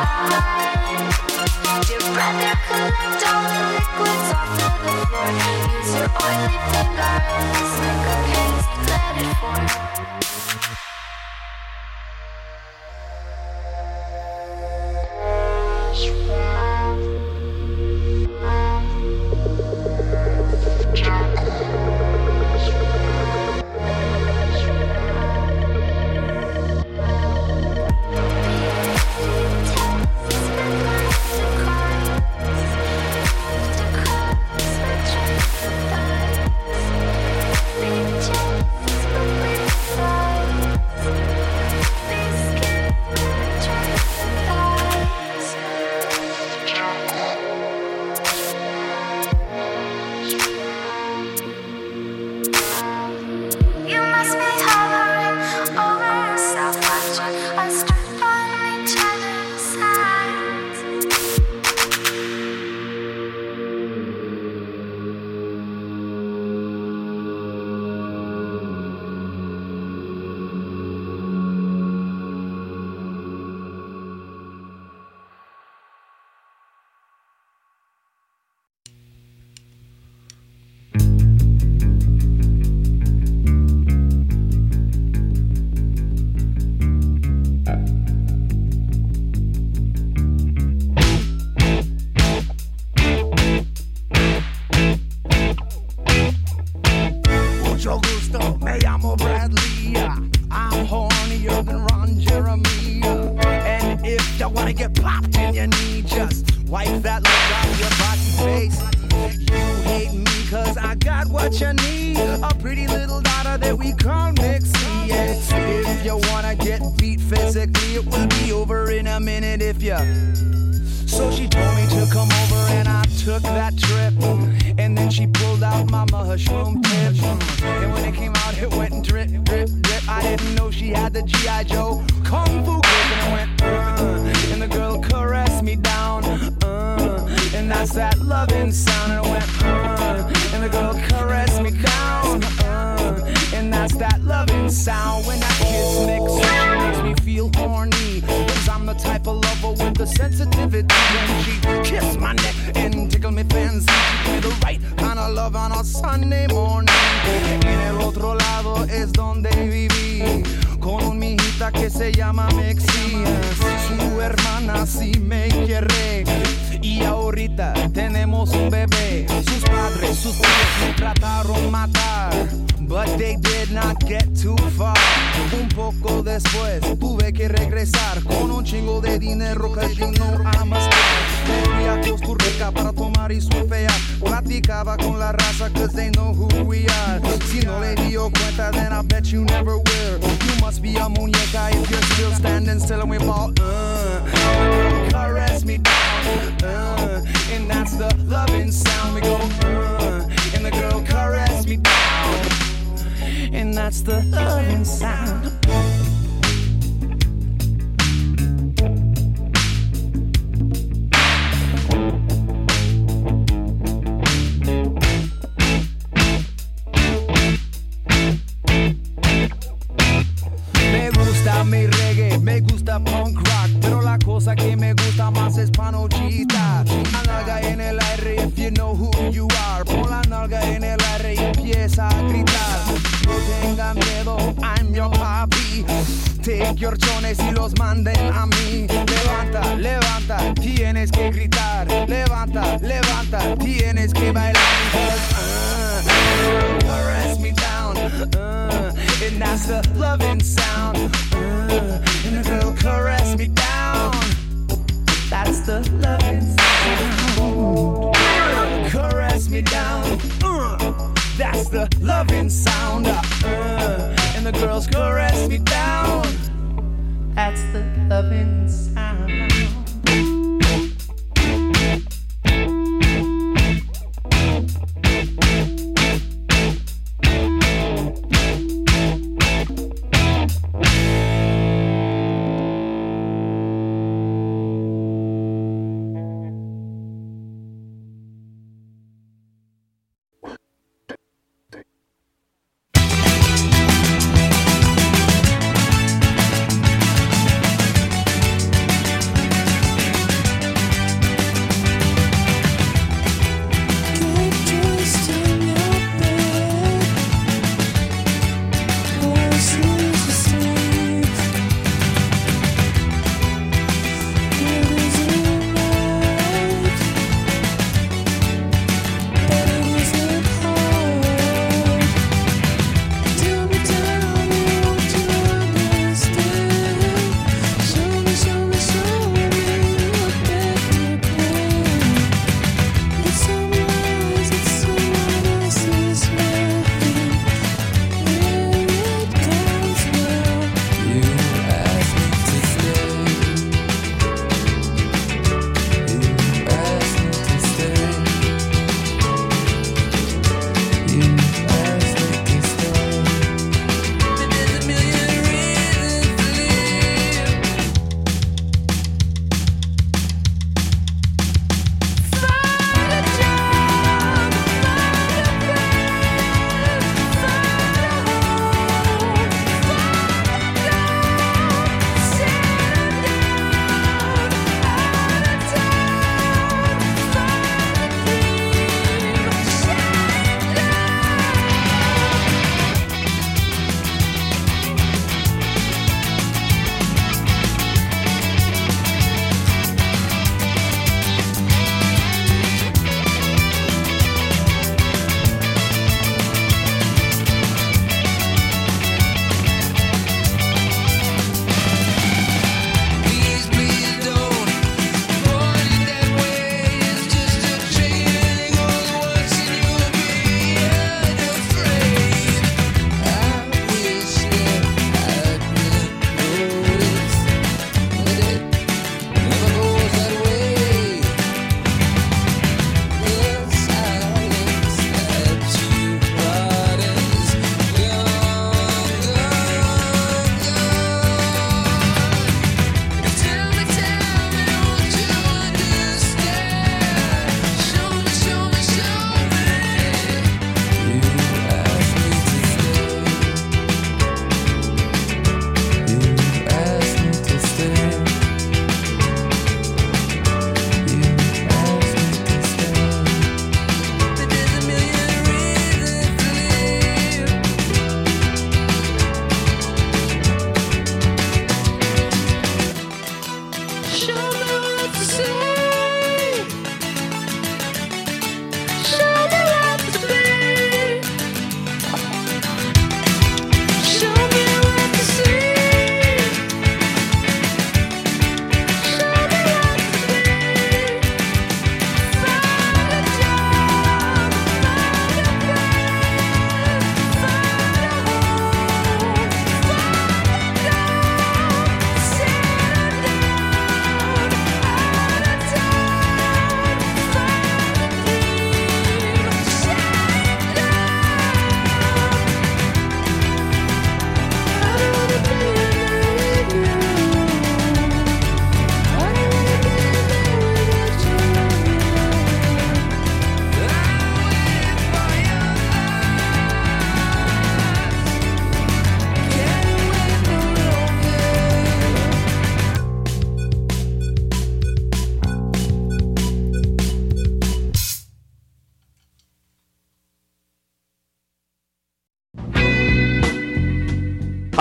Dear brother, collect all the liquids off to the floor. Use your oily fingers, make a paste, let it form.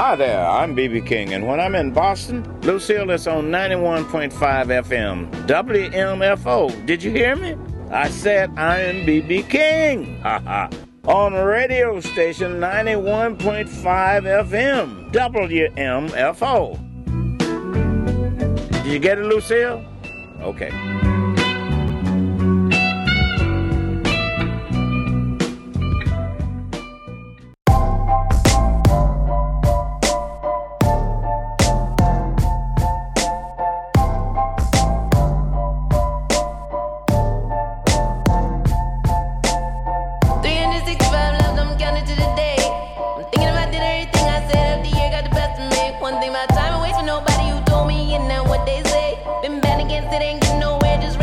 Hi there, I'm B.B. King, and when I'm in Boston, Lucille is on 91.5 FM, WMFO. Did you hear me? I said I am B.B. King. Ha ha. On radio station 91.5 FM, WMFO. Did you get it, Lucille? Okay. One thing about time and waste for nobody who told me, and now what they say. Been bad against it, ain't getting nowhere, just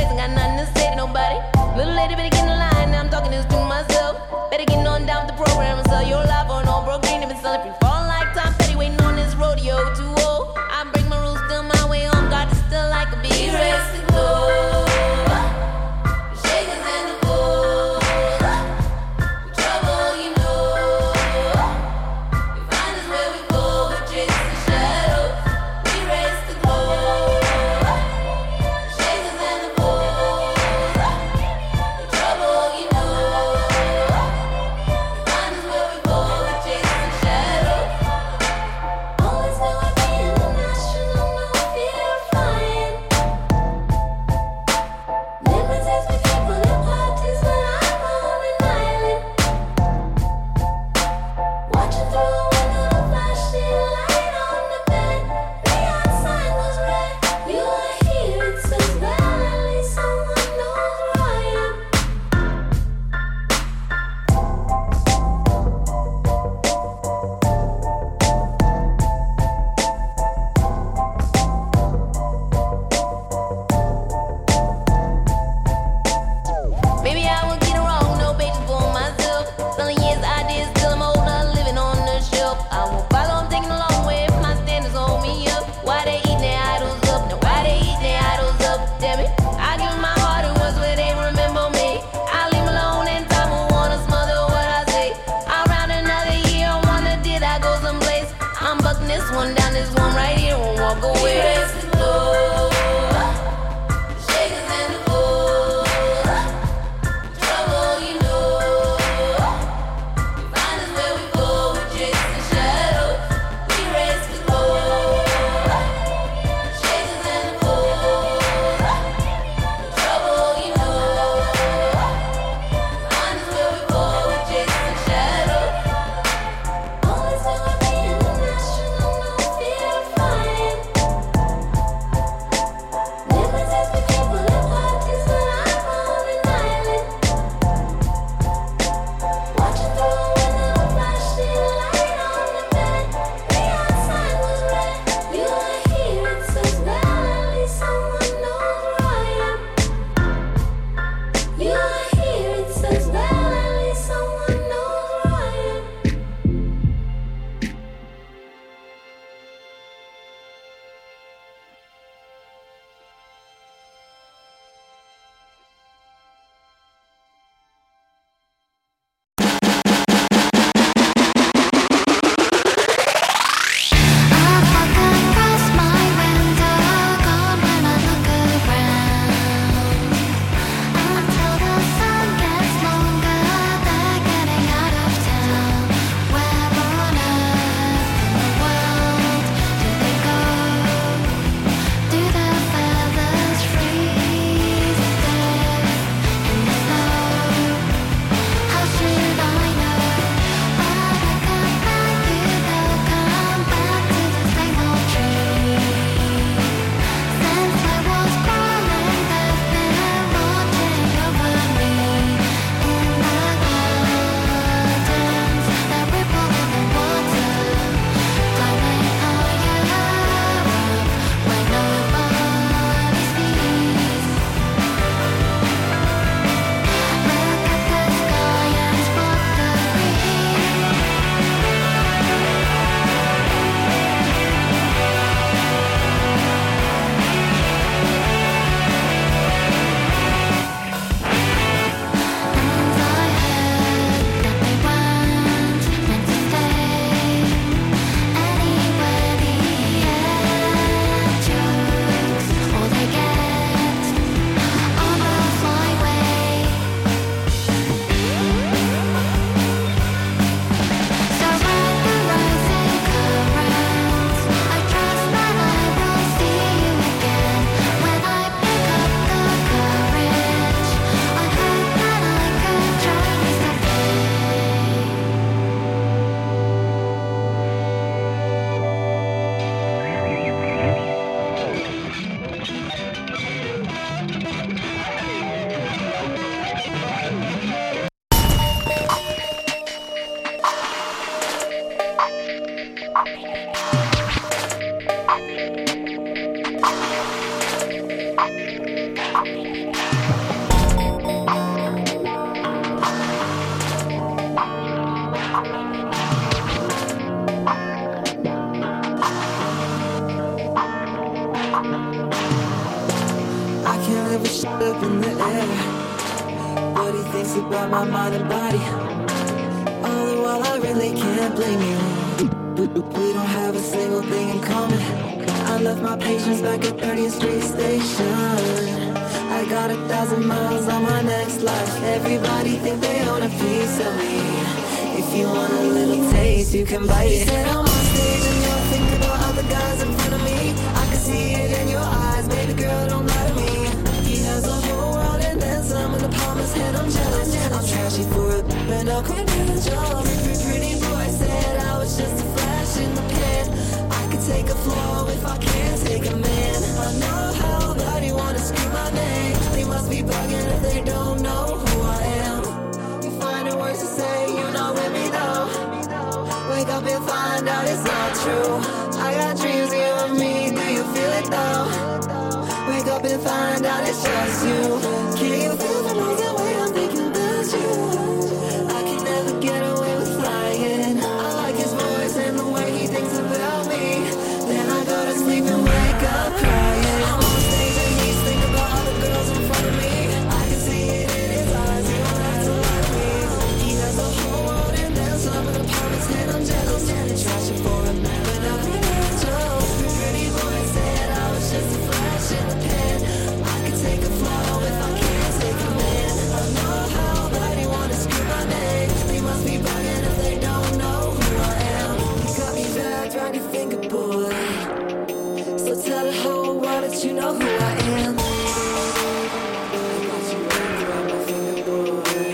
can't live a shit up in the air. What he thinks about my mind and body. All the while I really can't blame you. We don't have a single thing in common. I left my patients back at 30th Street Station. I got 1,000 miles on my next life. Everybody think they own a piece of me. If you want a little taste, you can bite it. Said I'm on stage and you're thinking about other guys in front of me. I can see it in your eyes, baby girl, don't lie to me. He has a whole world and then some in the palm of his hand. I'm jealous. I'm trashy for a and a credential. Pretty boy said I was just a flash in the pan. I could take a floor if I can't take a man. I know how bad you wanna scream my name. They must be bugging if they don't know who I am. You find it worse to say you're not with me though. Wake up and find out it's not true. I got dreams of you and me, do you feel it though? Wake up and find out it's just you. Can you feel the noise the way I'm thinking about you? I can never get away with lying. I like his voice and the way he thinks about me. Then I go to sleep and wake up crying. I'm on stage and he's thinking about all the girls in front of me. I can see it in his eyes, you don't have to lie to me. He has a whole world and then some in the palm of his hand. I'm jealous. Trash it for a man, but I'm credential. Pretty boy said I was just a flash in the pan. I could take a flow if I can't take a man. I know how bad you wanna scream my name. They must be bugging if they don't know who I am. You got me wrapped around your finger, boy. So tell the whole world that you know who I am. I got you wrapped around my finger, boy.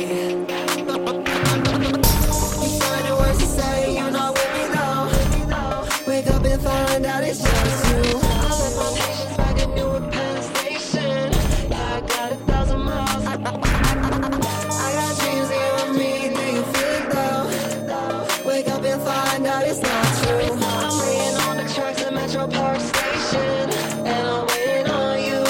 You find it worse to say you're not with me though. Wake up and find out it's just you. I left my patience back at Newark Penn Station. Yeah, I got 1,000 miles. I got dreams of you and me. Do you feel it though? Wake up and find out it's not true. I'm laying on the tracks at Metro Park Station, and I'm waiting on you.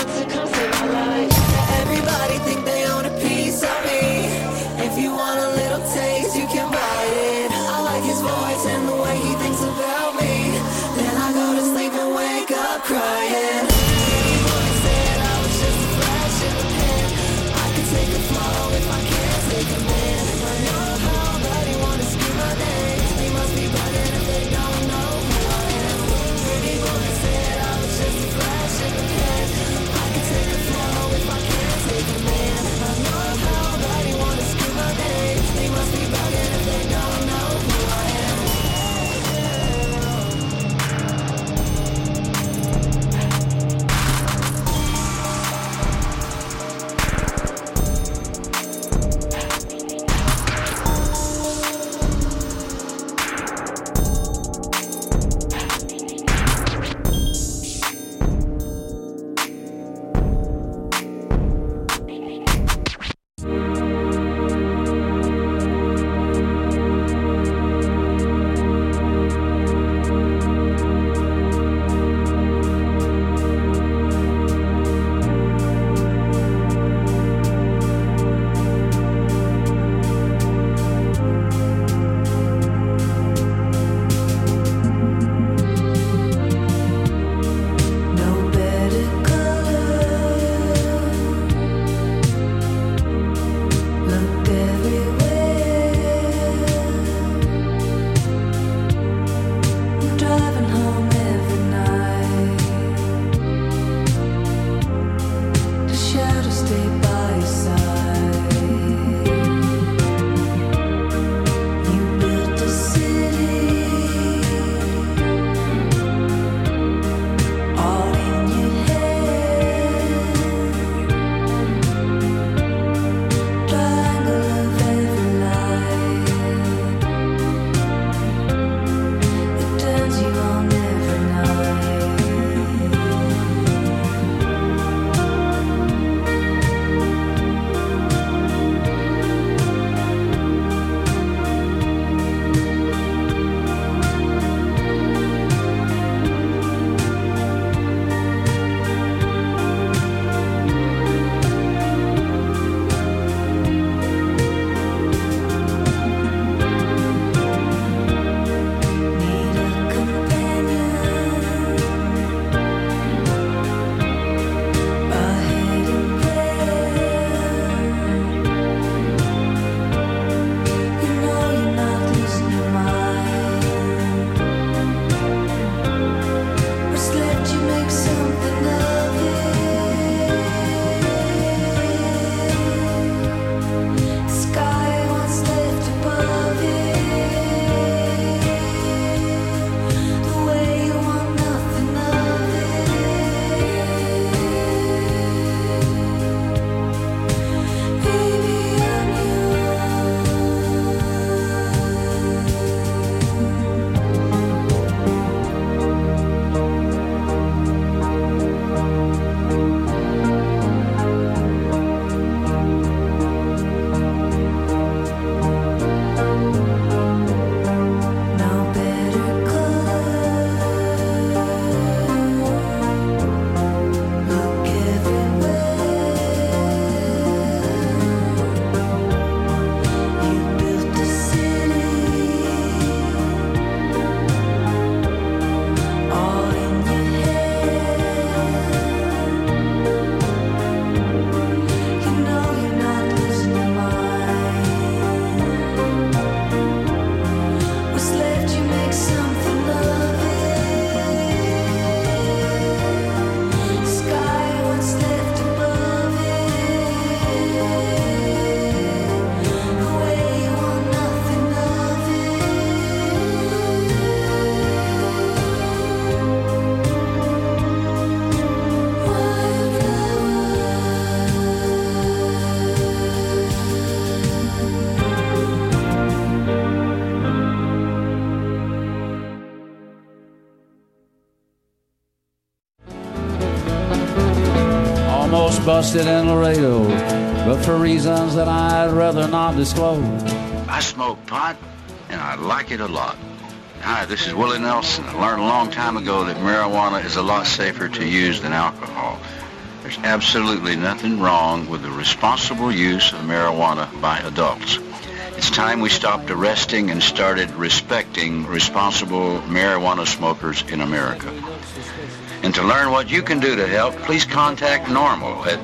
almost busted in Laredo, but for reasons that I'd rather not disclose. I smoke pot, and I like it a lot. Hi, this is Willie Nelson. I learned a long time ago that marijuana is a lot safer to use than alcohol. There's absolutely nothing wrong with the responsible use of marijuana by adults. It's time we stopped arresting and started respecting responsible marijuana smokers in America. And to learn what you can do to help, please contact NORML at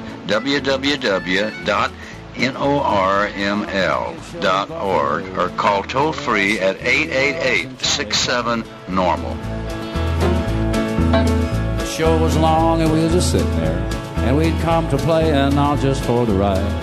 www.norml.org or call toll-free at 888-67-NORMAL. The show was long and we were just sitting there, and we'd come to play and not just for the ride.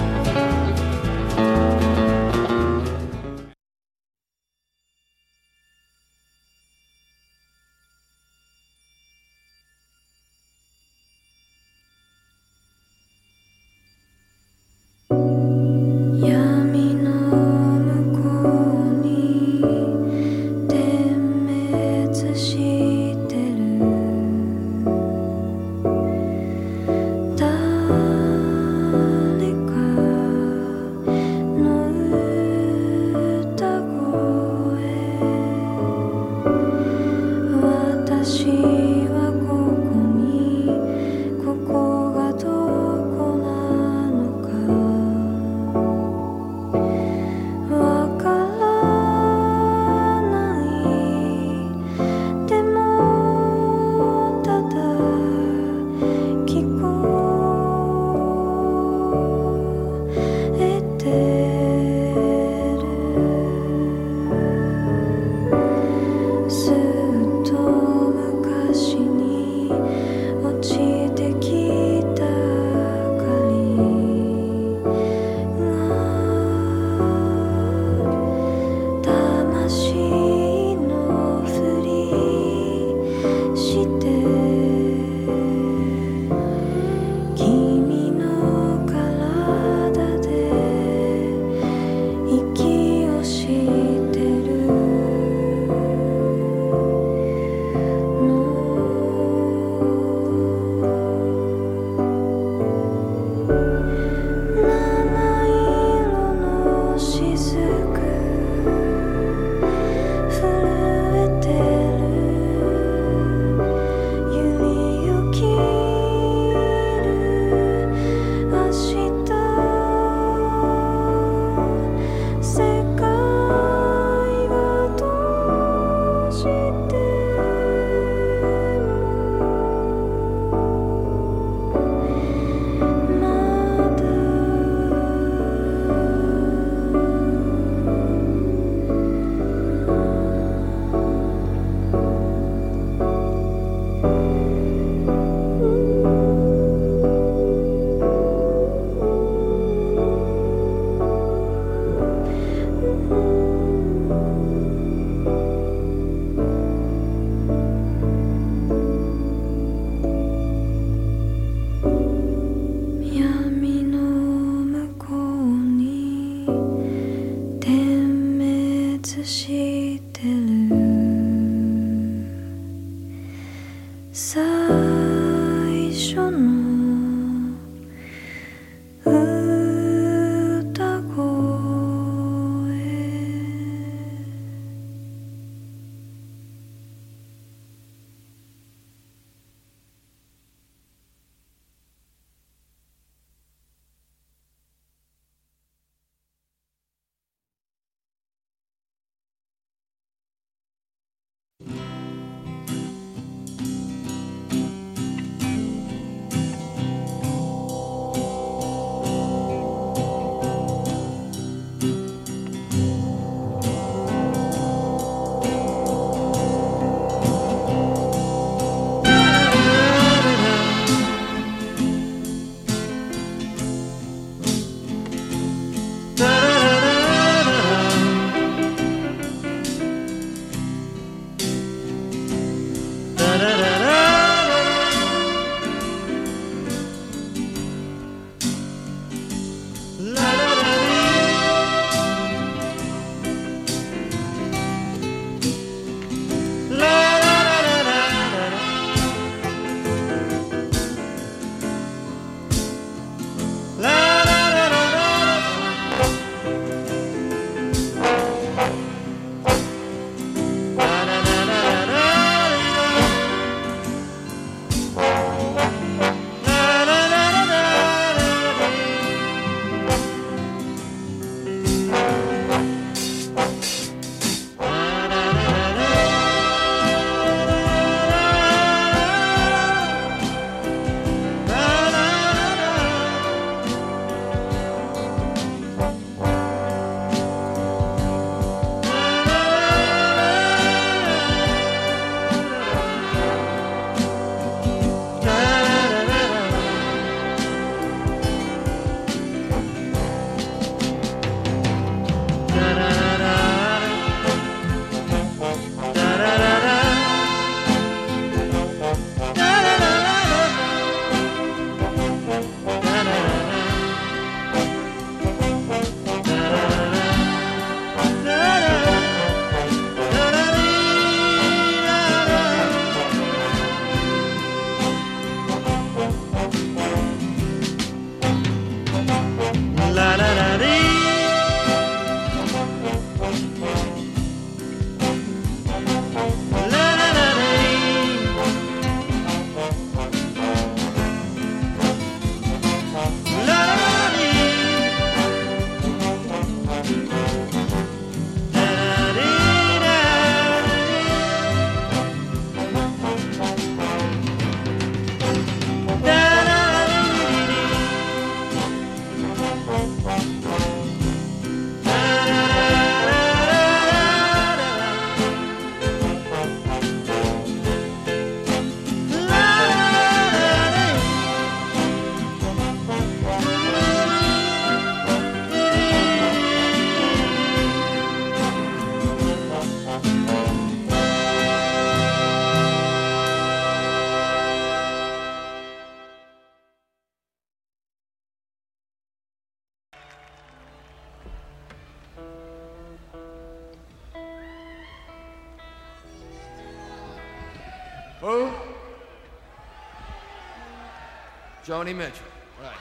Joni Mitchell. Right.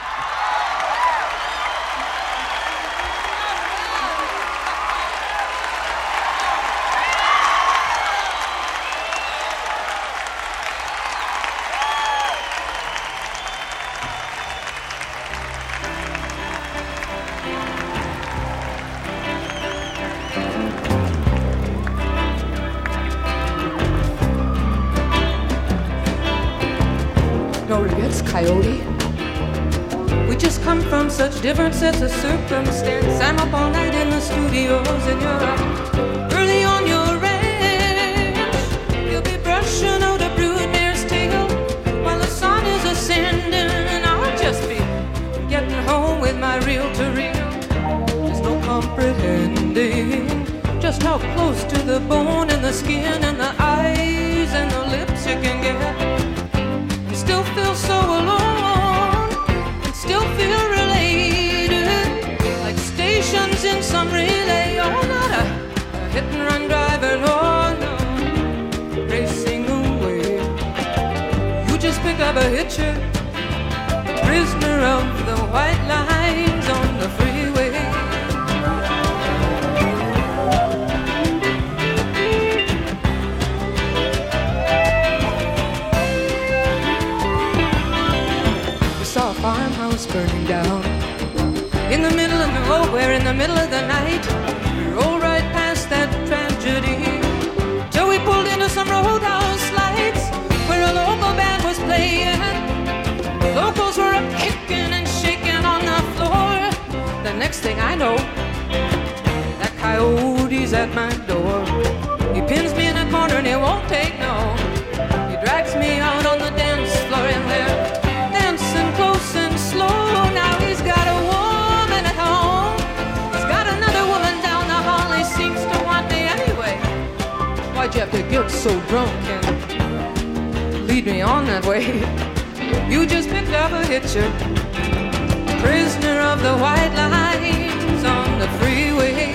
No regrets, Coyote. We just come from such different sets of circumstance. I'm up all night in the studios and you're up early on your ranch. You'll be brushing out a broodmare's tail while the sun is ascending, and I'll just be getting home with my reel-to-reel. There's no comprehending just how close to the bone and the skin and the eyes and the lips you can get. Still feel so alone, and still feel related, like stations in some relay. Oh, not a hit and run driver, no, no, racing away. You just pick up a hitcher, prisoner of the white lines on the freeway. Saw a farmhouse burning down in the middle of nowhere, in the middle of the night. We rolled right past that tragedy till we pulled into some roadhouse lights where a local band was playing. The locals were up kicking and shaking on the floor. The next thing I know, that coyote's at my door. He pins me in a corner and he won't take no. He drags me out on the dance floor and there, close and slow. Now he's got a woman at home, he's got another woman down the hall. He seems to want me anyway. Why'd you have to get so drunk and lead me on that way? You just picked up a hitcher, prisoner of the white lines on the freeway.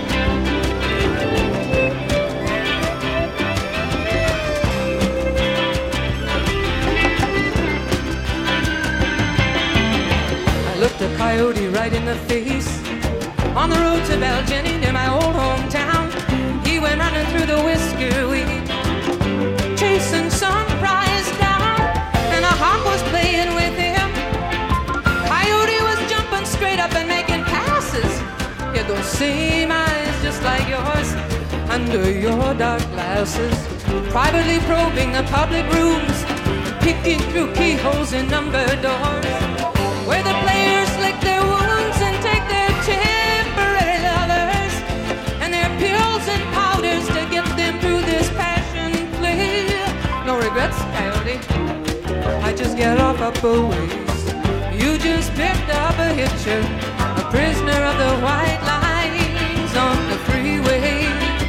Looked a coyote right in the face on the road to Belgeny near my old hometown. He went running through the whisker weed, chasing some prize down, and a hawk was playing with him. Coyote was jumping straight up and making passes. He had those same eyes just like yours under your dark glasses, privately probing the public rooms, peeking through keyholes in numbered doors, where the players lick their wounds and take their temporary lovers and their pills and powders to get them through this passion play. No regrets, Coyote, I just get off up a ways. You just picked up a hitcher, a prisoner of the white lines on the freeway.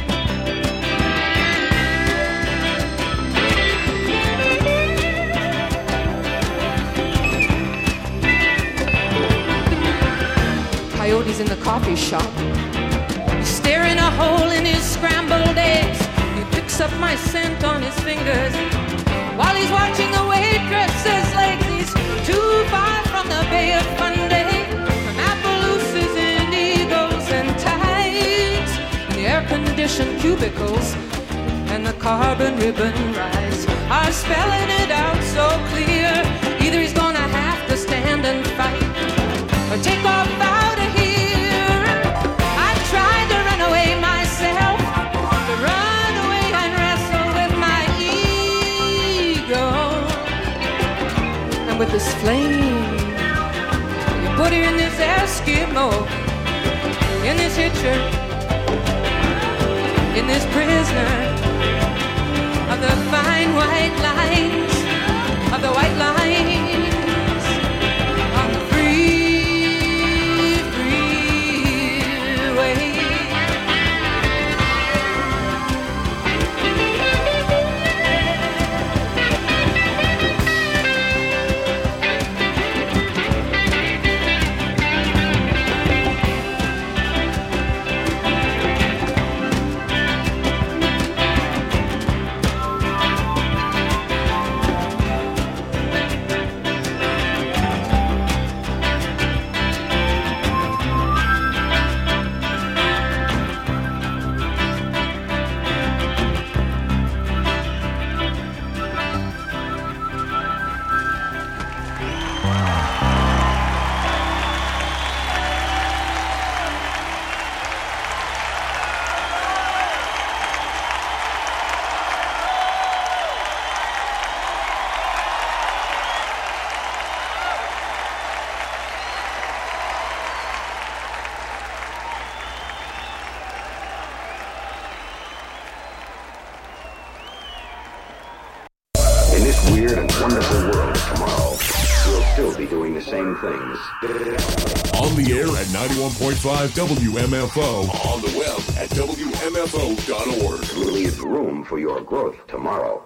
Coyote's in the coffee shop. He's staring a hole in his scrambled eggs. He picks up my scent on his fingers while he's watching the waitress's legs. He's too far from the Bay of Fundy, from Appaloosas and eagles and tides, and the air-conditioned cubicles and the carbon ribbon rise are spelling it out so clear. Either he's gonna have to stand and fight or take off out of here. I tried to run away myself, to run away and wrestle with my ego. And with this flame, you put her in this Eskimo, in this hitcher, in this prisoner of the fine white lines, of the white lines. the same things. On the air at 91.5 WMFO. On the web at WMFO.org. Leave room for your growth tomorrow.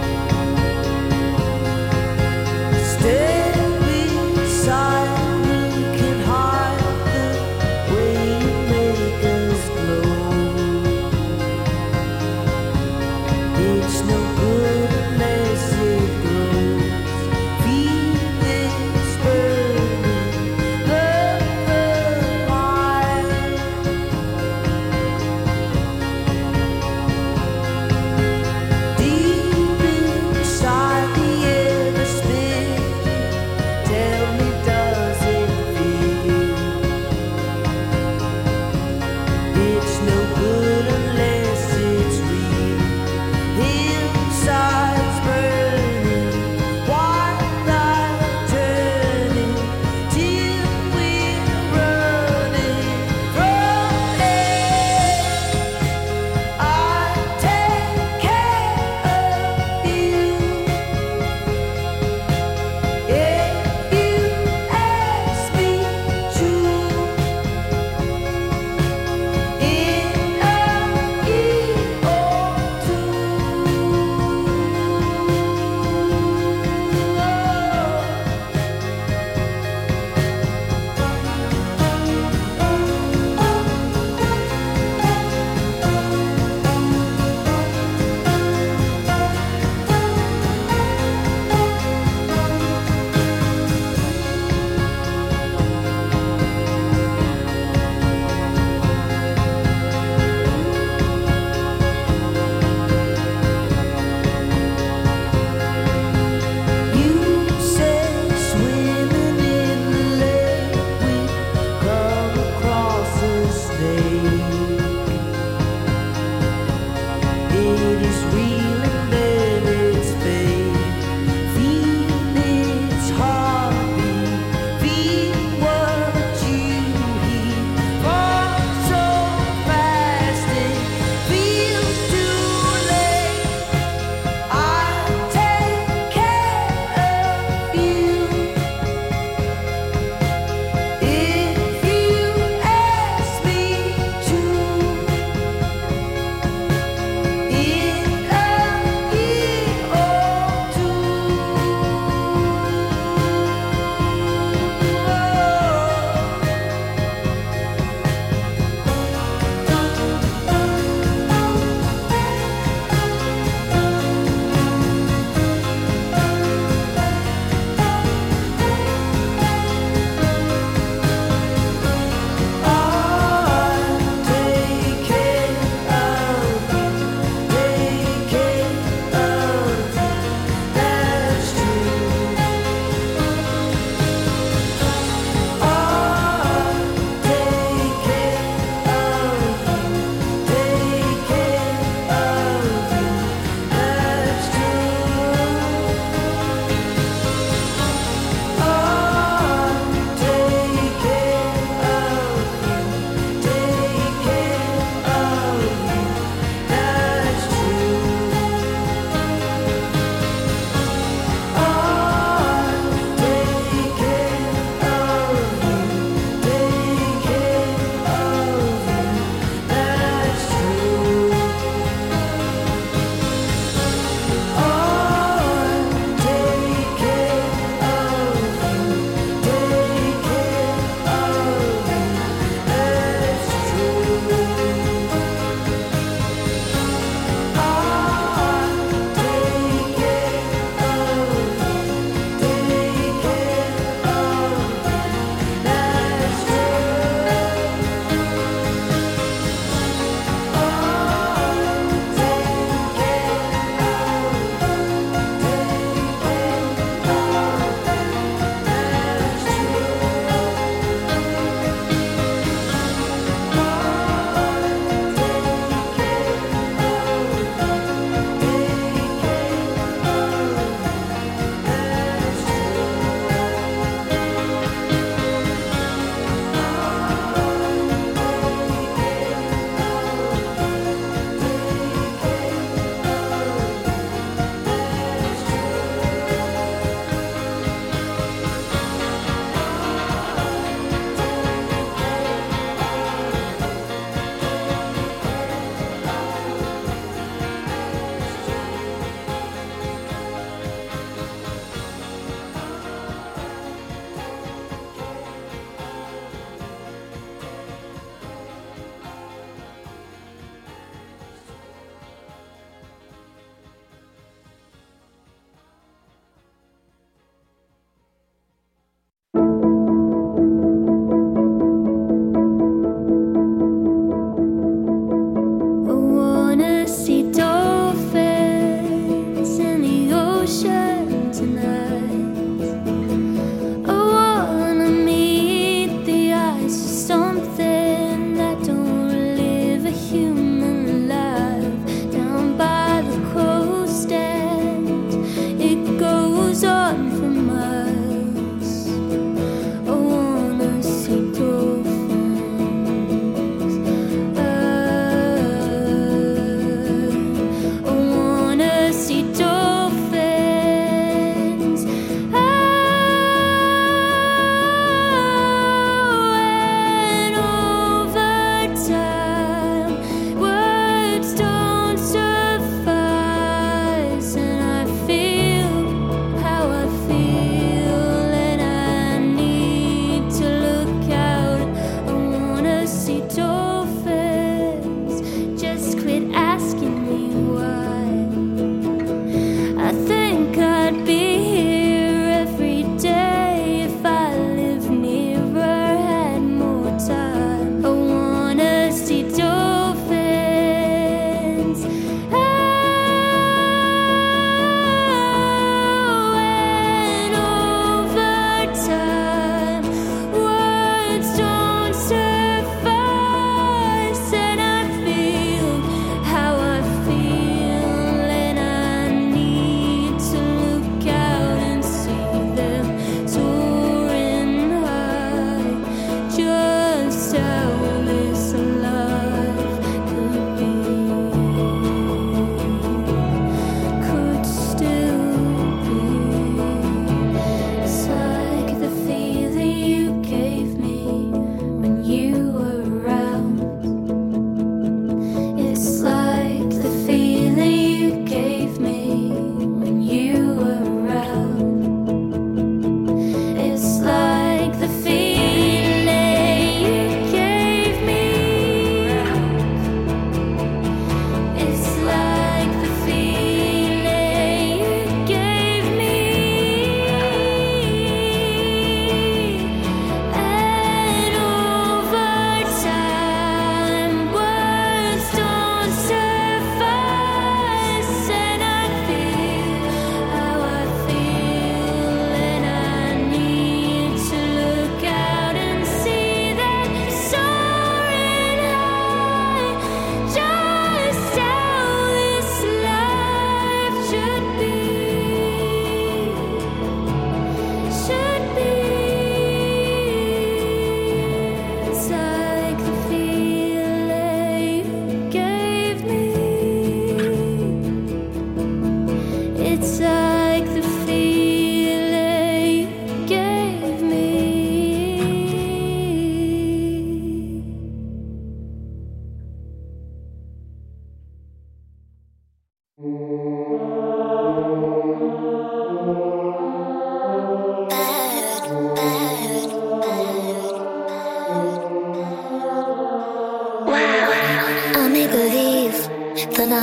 Stay beside me.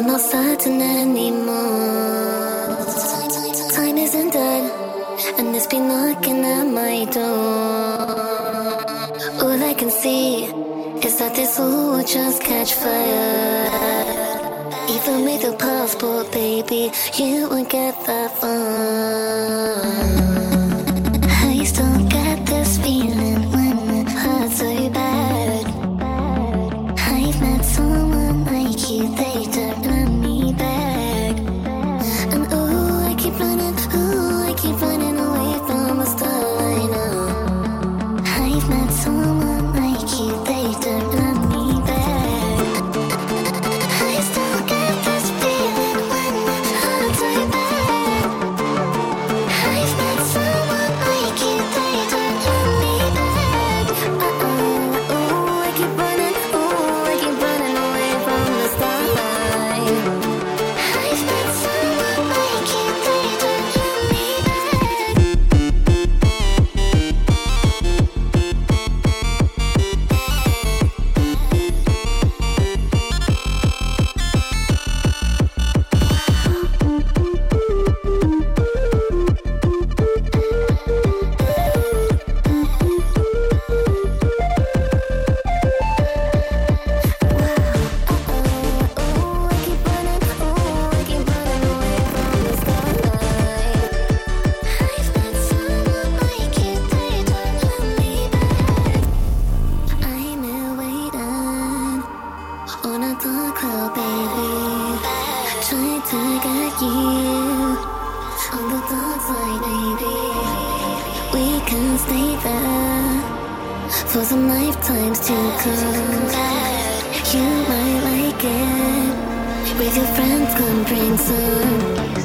I'm not certain anymore. Time isn't done, and it's been knocking at my door. All I can see is that this all will just catch fire. Even with your passport, baby, you won't get that far. I still get this feeling when it hurts so bad. I've met someone like you, they don't run me back. And oh, I keep running away from the starlight now. I've met someone like you, they don't run me back. I still get this feeling when it hurts so bad. I've met someone like you, they don't run me back. Oh, I keep running away from the starlight. I've met someone like you, they don't run me back. For some lifetimes to come, you might like it. With your friends, come bring some.